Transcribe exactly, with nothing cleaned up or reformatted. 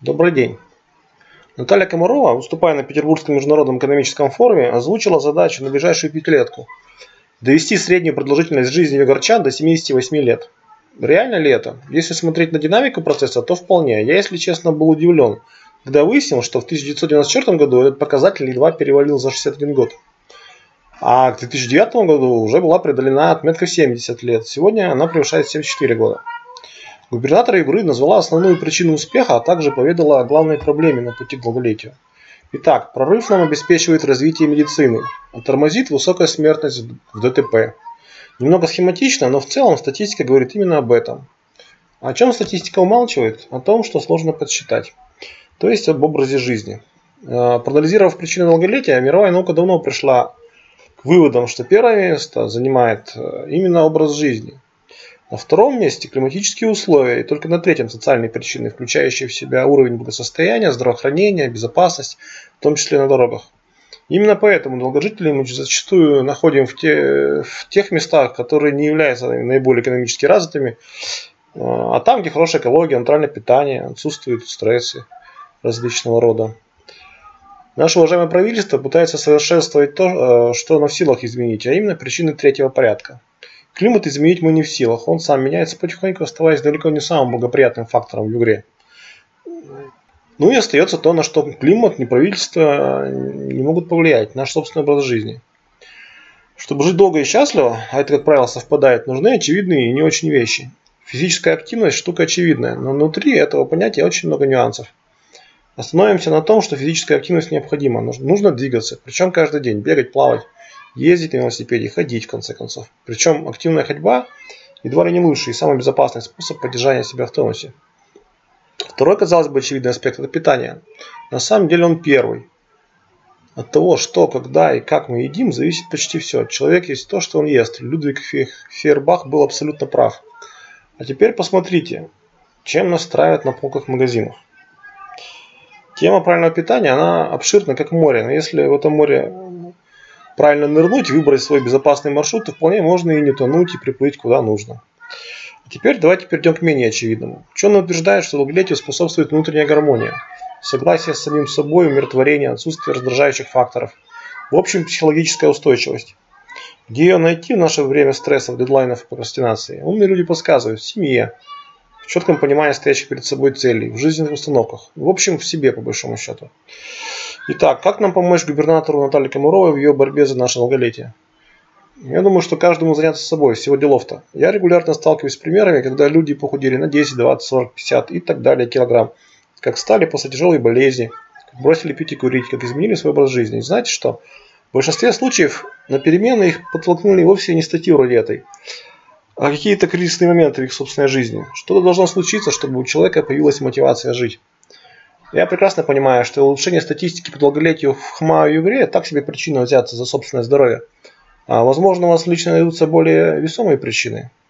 Добрый день. Наталья Комарова, выступая на Петербургском международном экономическом форуме, озвучила задачу на ближайшую пятилетку – довести среднюю продолжительность жизни югорчан до семидесяти восьми лет. Реально ли это? Если смотреть на динамику процесса, то вполне. Я, если честно, был удивлен, когда выяснил, что в тысяча девятьсот девяносто четвёртом году этот показатель едва перевалил за шестьдесят один год. А к две тысячи девятому году уже была преодолена отметка семьдесят лет. Сегодня она превышает семьдесят четыре года. Губернатор Югры назвала основную причину успеха, а также поведала о главной проблеме на пути к долголетию. Итак, прорыв нам обеспечивает развитие медицины, а тормозит высокая смертность в ДТП. Немного схематично, но в целом статистика говорит именно об этом. О чем статистика умалчивает? О том, что сложно подсчитать. То есть об образе жизни. Проанализировав причины долголетия, мировая наука давно пришла к выводам, что первое место занимает именно образ жизни. На втором месте климатические условия, и только на третьем социальные причины, включающие в себя уровень благосостояния, здравоохранения, безопасность, в том числе на дорогах. Именно поэтому долгожителей мы зачастую находим в, те, в тех местах, которые не являются наиболее экономически развитыми, а там, где хорошая экология, натуральное питание, отсутствуют стрессы различного рода. Наше уважаемое правительство пытается совершенствовать то, что оно в силах изменить, а именно причины третьего порядка. Климат изменить мы не в силах, он сам меняется потихоньку, оставаясь далеко не самым благоприятным фактором в Югре. Ну и остается то, на что климат, ни правительство не могут повлиять, наш собственный образ жизни. Чтобы жить долго и счастливо, а это, как правило, совпадает, нужны очевидные и не очень вещи. Физическая активность – штука очевидная, но внутри этого понятия очень много нюансов. Остановимся на том, что физическая активность необходима, нужно двигаться, причем каждый день, бегать, плавать. Ездить на велосипеде, ходить в конце концов. Причем активная ходьба едва ли не лучший и самый безопасный способ поддержания себя в тонусе. Второй, казалось бы, очевидный аспект – это питание. На самом деле он первый. От того, что, когда и как мы едим, зависит почти все. Человек есть то, что он ест. Людвиг Фейербах был абсолютно прав. А теперь посмотрите, чем нас травят на полках магазинов. Тема правильного питания, она обширна, как море. Но если в этом море правильно нырнуть, выбрать свой безопасный маршрут, то вполне можно и не тонуть, и приплыть куда нужно. А теперь давайте перейдем к менее очевидному. Ученые утверждают, что долголетию способствует внутренняя гармония, согласие с самим собой, умиротворение, отсутствие раздражающих факторов. В общем, психологическая устойчивость. Где ее найти в наше время стрессов, дедлайнов и прокрастинации? Умные люди подсказывают: в семье, в четком понимании стоящих перед собой целей, в жизненных установках. В общем, в себе, по большому счету. Итак, как нам помочь губернатору Наталье Комаровой в ее борьбе за наше долголетие? Я думаю, что каждому заняться собой, всего делов-то. Я регулярно сталкиваюсь с примерами, когда люди похудели на десять, двадцать, сорок, пятьдесят и так далее килограмм. Как стали после тяжелой болезни, как бросили пить и курить, как изменили свой образ жизни. И знаете что? В большинстве случаев на перемены их подтолкнули вовсе не статьи вроде этой, а какие-то кризисные моменты в их собственной жизни. Что-то должно случиться, чтобы у человека появилась мотивация жить. Я прекрасно понимаю, что улучшение статистики по долголетию в ХМА и Югре так себе причина взяться за собственное здоровье. А возможно, у вас лично найдутся более весомые причины.